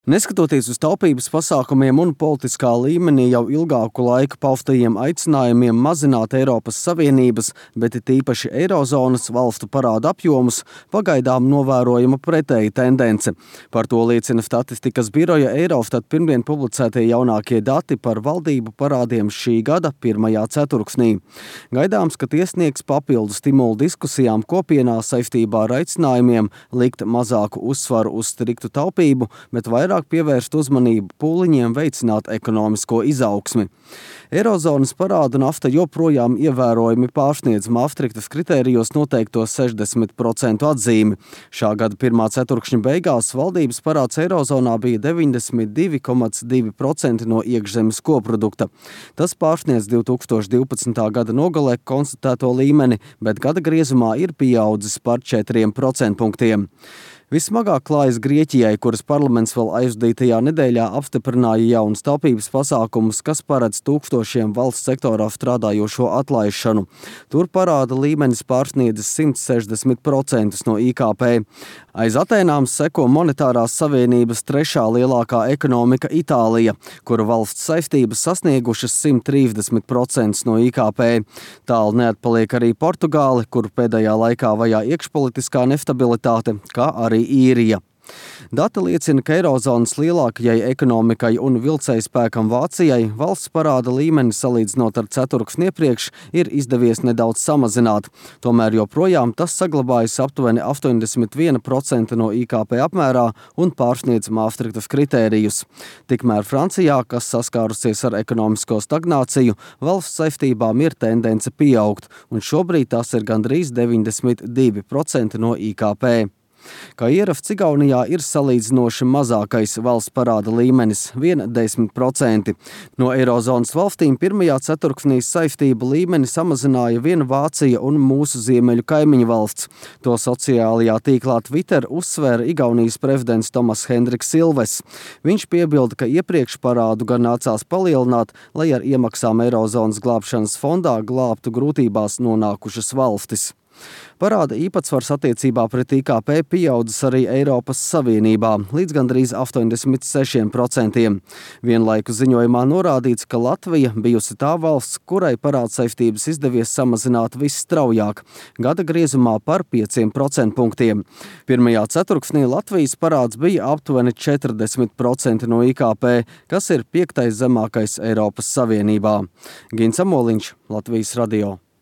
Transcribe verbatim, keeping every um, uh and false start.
Neskatoties uz taupības pasākumiem un politiskā līmenī jau ilgāku laiku paustajiem aicinājumiem mazināt Eiropas Savienības, bet it īpaši Eirozonas valstu parāda apjomus, pagaidām novērojama pretēja tendence. Par to liecina statistikas biroja Eirostat pirmdien publicētie jaunākie dati par valdību parādiem šī gada pirmajā ceturksnī. Gaidāms, ka tie sniegs papildu stimulu diskusijām kopienā saistībā ar aicinājumiem likt mazāku uzsvaru uz striktu taupību, bet vairāk pievērst uzmanību pūliņiem veicināt ekonomisko izaugsmi. Eirozonas parāda nafta joprojām ievērojami pārsniedz Maastrichtas kritērijos noteikto sešdesmit procentu atzīmi. Šā gada pirmā ceturkšņa beigās valdības parāds Eirozonā bija deviņdesmit divi komats divi procenti no iekšzemes koprodukta. Tas pārsniedz divtūkstoš divpadsmitā gada nogalē konstatēto līmeni, bet gada griezumā ir pieaudzis par četriem procentpunktiem. Vismagāk klājas Grieķijai, kuras parlaments vēl aizvadītajā nedēļā apstiprināja jaunas taupības pasākumus, kas paredz tūkstošiem valsts sektorā strādājošo atlaišanu. Tur parāda līmenis pārsniedzis simt sešdesmit procentus no I K P. Aiz Atēnām seko monetārās savienības trešā lielākā ekonomika Itālija, kura valsts saistības sasniegušas simt trīsdesmit procentus no I K P. Tālu neatpaliek arī Portugāle, kur pēdējā laikā vajā iekšpolitiskā nestabilitāte, kā arī Īrija. Dati liecina, ka Eirozonas lielākajai ekonomikai un vilcējspēkam Vācijai valsts parāda līmeni salīdzinot ar ceturksni iepriekš ir izdevies nedaudz samazināt. Tomēr joprojām tas saglabājas aptuveni astoņdesmit viens procents no I K P apmērā un pārsniedz Maastrichtas kritērijus. Tikmēr Francijā, kas saskārusies ar ekonomisko stagnāciju, valsts saistībām ir tendence pieaugt, un šobrīd tas ir gandrīz deviņdesmit divi procenti no I K P. Kā ierasts, Igaunijā ir salīdzinoši mazākais valsts parāda līmenis – viena desmit procenti. No Eirozonas valstīm pirmajā ceturksnī saistību līmeni samazināja viena Vācija un mūsu ziemeļu kaimiņu valsts. To sociālajā tīklā Twitter uzsvēra Igaunijas prezidents Tomas Hendriks Ilves. Viņš piebilda, ka iepriekš parādu gan nācās palielināt, lai ar iemaksām Eirozonas glābšanas fondā glābtu grūtībās nonākušas valstis. Parāda īpatsvars attiecībā pret I K P pieaudzis arī Eiropas Savienībā līdz gandrīz astoņdesmit sešiem procentiem. Vienlaikus ziņojumā norādīts, ka Latvija bijusi tā valsts, kurai parādsaistības izdevies samazināt visstraujāk, gada griezumā par pieciem procentpunktiem. Pirmajā ceturksnī Latvijas parāds bija aptuveni četrdesmit procenti no I K P, kas ir piektais zemākais Eiropas Savienībā. Gins Amoliņš, Latvijas radio.